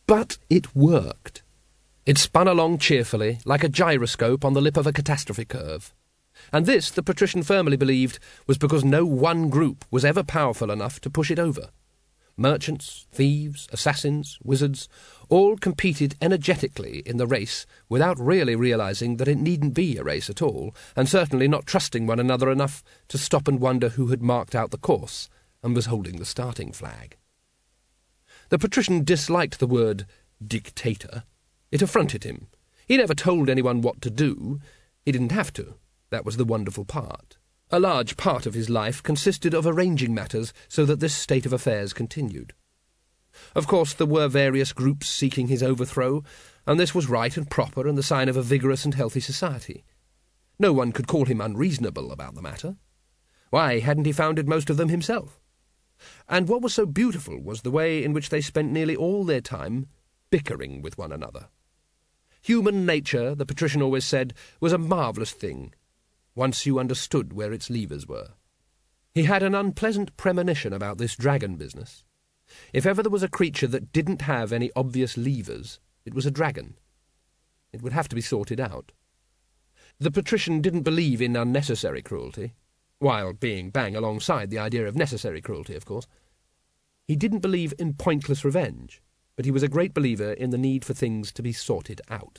But it worked. It spun along cheerfully, like a gyroscope on the lip of a catastrophe curve. And this, the patrician firmly believed, was because no one group was ever powerful enough to push it over. Merchants, thieves, assassins, wizards, all competed energetically in the race without really realizing that it needn't be a race at all, and certainly not trusting one another enough to stop and wonder who had marked out the course and was holding the starting flag. The patrician disliked the word dictator. It affronted him. He never told anyone what to do. He didn't have to. That was the wonderful part. A large part of his life consisted of arranging matters so that this state of affairs continued. Of course, there were various groups seeking his overthrow, and this was right and proper and the sign of a vigorous and healthy society. No one could call him unreasonable about the matter. Why hadn't he founded most of them himself? And what was so beautiful was the way in which they spent nearly all their time bickering with one another. Human nature, the patrician always said, was a marvellous thing, once you understood where its levers were. He had an unpleasant premonition about this dragon business. If ever there was a creature that didn't have any obvious levers, it was a dragon. It would have to be sorted out. The patrician didn't believe in unnecessary cruelty, while being bang alongside the idea of necessary cruelty, of course. He didn't believe in pointless revenge, but he was a great believer in the need for things to be sorted out.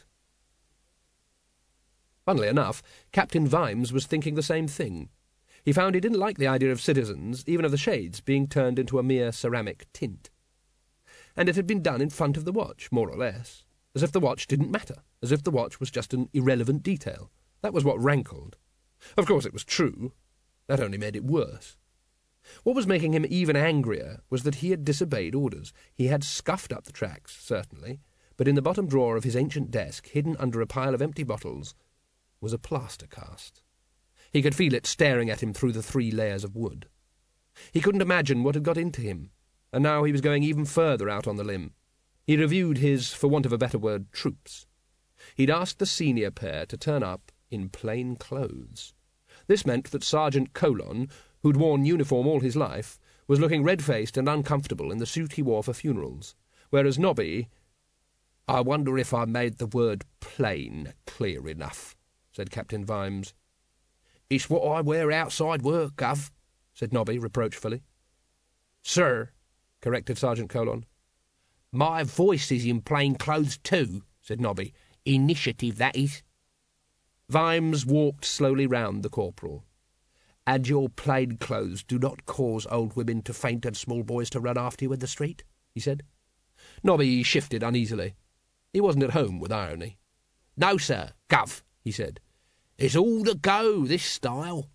Funnily enough, Captain Vimes was thinking the same thing. He found he didn't like the idea of citizens, even of the Shades, being turned into a mere ceramic tint. And it had been done in front of the watch, more or less, as if the watch didn't matter, as if the watch was just an irrelevant detail. That was what rankled. Of course it was true. That only made it worse. What was making him even angrier was that he had disobeyed orders. He had scuffed up the tracks, certainly, but in the bottom drawer of his ancient desk, hidden under a pile of empty bottles, was a plaster cast. He could feel it staring at him through the 3 layers of wood. He couldn't imagine what had got into him, and now he was going even further out on the limb. He reviewed his, for want of a better word, troops. He'd asked the senior pair to turn up in plain clothes. This meant that Sergeant Colon, who'd worn uniform all his life, was looking red-faced and uncomfortable in the suit he wore for funerals, whereas Nobby— "I wonder if I made the word plain clear enough," said Captain Vimes. "It's what I wear outside work, Gov," said Nobby reproachfully. "Sir," corrected Sergeant Colon. "My voice is in plain clothes too," said Nobby. "Initiative, that is." Vimes walked slowly round the corporal. "And your plain clothes do not cause old women to faint and small boys to run after you in the street?" he said. Nobby shifted uneasily. He wasn't at home with irony. "No, sir, Gov," he said. "It's all the go, this style."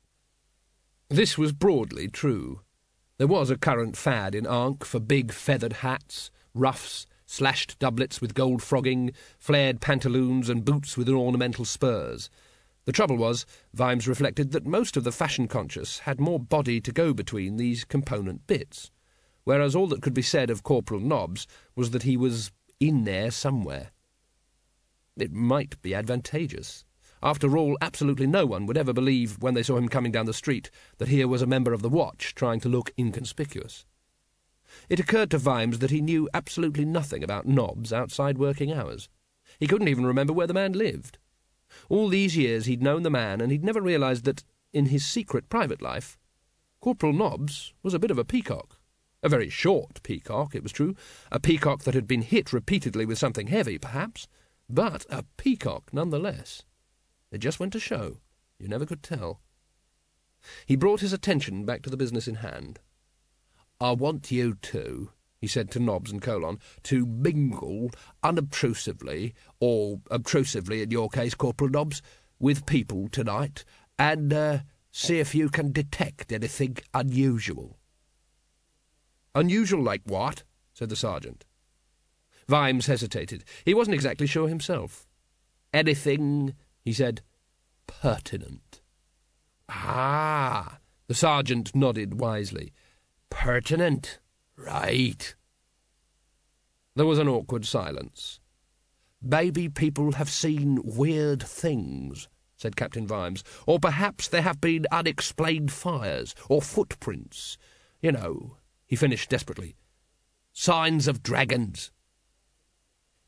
This was broadly true. There was a current fad in Ankh for big feathered hats, ruffs, slashed doublets with gold frogging, flared pantaloons, and boots with ornamental spurs. The trouble was, Vimes reflected, that most of the fashion-conscious had more body to go between these component bits, whereas all that could be said of Corporal Nobbs was that he was in there somewhere. It might be advantageous. After all, absolutely no one would ever believe, when they saw him coming down the street, that here was a member of the watch trying to look inconspicuous. It occurred to Vimes that he knew absolutely nothing about Nobbs outside working hours. He couldn't even remember where the man lived. All these years he'd known the man, and he'd never realised that, in his secret private life, Corporal Nobbs was a bit of a peacock. A very short peacock, it was true, a peacock that had been hit repeatedly with something heavy, perhaps, but a peacock nonetheless. It just went to show. You never could tell. He brought his attention back to the business in hand. "I want you two," he said to Nobbs and Colon, "to mingle unobtrusively, or obtrusively in your case, Corporal Nobbs, with people tonight, and see if you can detect anything unusual." "Unusual like what?" said the sergeant. Vimes hesitated. He wasn't exactly sure himself. "Anything," he said, "pertinent." "Ah!" The sergeant nodded wisely. "Pertinent. Right." There was an awkward silence. "Maybe people have seen weird things," said Captain Vimes. "Or perhaps there have been unexplained fires, or footprints. You know," he finished desperately, "signs of dragons."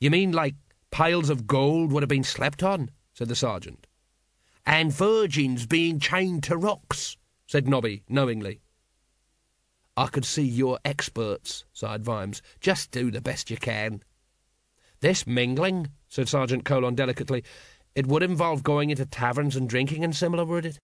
You mean like piles of gold would have been slept on? Said the sergeant. And virgins being chained to rocks, said Nobby, knowingly. I could see you're experts, sighed Vimes. Just do the best you can. This mingling, said Sergeant Colon delicately, it would involve going into taverns and drinking and similar, would it?